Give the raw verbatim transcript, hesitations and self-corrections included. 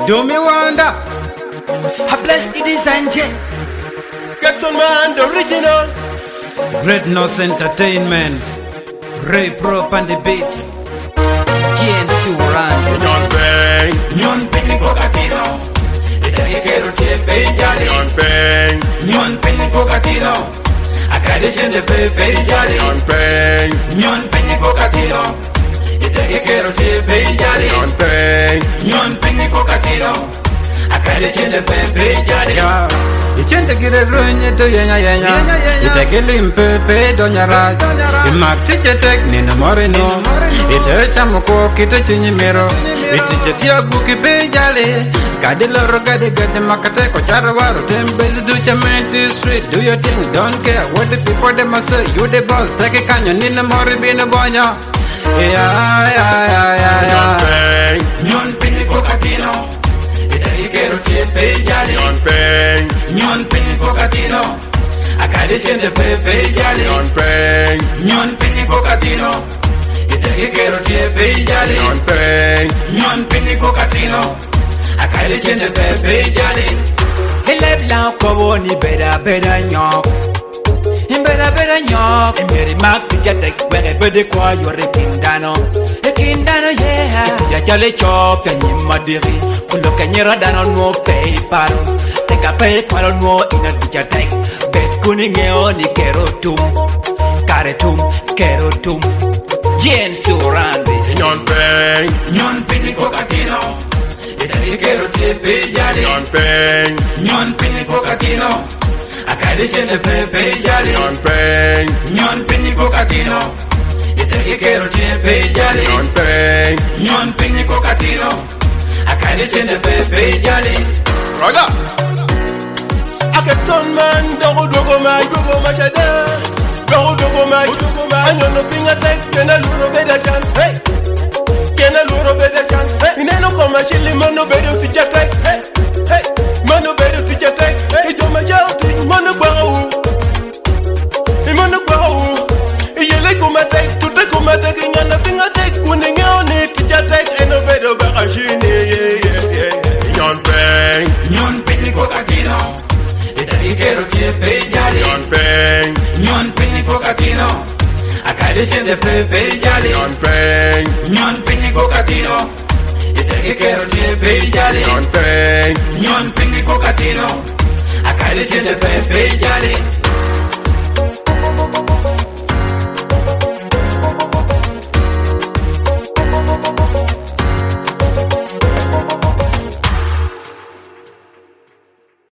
Do me wonder. I bless the design J. Get on man, the original. Greatness Entertainment. Ray Prop and the beats. Jen Suran. Nyon bang, Nyon penny cockatino. Italy kero chepe jali. nyon bang, Nyon penny cockatino. Accreditation de pepe jali. nyon bang, Nyon penny cockatino. Italy kero chepe jali. nyon bang, Nyon penny cockatino. Accreditation de pepe jali. Ichende gire runye to yenya yenya. Iteke limpe pe donya raj. Imak tiche tek nina morino. Ite chamuko kita chinyi miro. Itiche tia guki pe jale. Gadi loro gadi gadi makate ko charwaro. Tembezi do chamenti street. Do your thing, don't care what the people they must say. You the boss, take a canyon nina mori bina bonya. Yeah, yeah, yeah, yeah, nyon yeah. bang, Nyon penny cockatino. Italy kero chepe jali. nyon bang, Nyon penny cockatino. Accreditation de pepe jali. nyon bang, Nyon penny cockatino. Italy kero chepe jali. nyon bang, Nyon penny cockatino. Accreditation de pepe jali. Eleb la kobo ni beda beda nyok. Beda beda nyok. Emeri mak tijatek bere bede kwa yore kindano. E kindano yeah. Ya jale chop ya nyima diri. Kulo kenyera dano no pay paro. Teka pay paro no ina tijatek. Bet kuningeo ni kerotum. Karetum kerotum. Jen Surandis. nyon bang, Nyon penny cockatino. Italy kero chepe jali. nyon bang, Nyon penny cockatino. Accreditation de pepe jali. nyon bang, Nyon penny cockatino. Italy kero chepe jali. nyon bang, Nyon penny cockatino. Accreditation de pepe jali. Roger. I get on man, dogo dogo my, dogo my shada. Dogo dogo my, dogo my. Anyo no pinga tek, kena luro beda chan. Hey, kena luro beda chan. Hey, ineno koma shili mono bedo ticha tek. Hey, hey, mono bedo ticha tek. Hey, joma jao ti mono kwao. Imono kwao. Iyele kuma tek, tute kuma tek, ingana pinga tek. Uningeo ni ticha tek, eno bedo baka shini. Yeah, yeah, yeah. Nyon bang, Nyon penny cockatino. Italy kero chepe jali. nyon bang, Nyon penny cockatino. Accreditation de pepe jali. nyon bang, Nyon penny cockatino. Italy kero chepe jali. nyon bang. Nyon penny cockatino. Accreditation de pepe jali.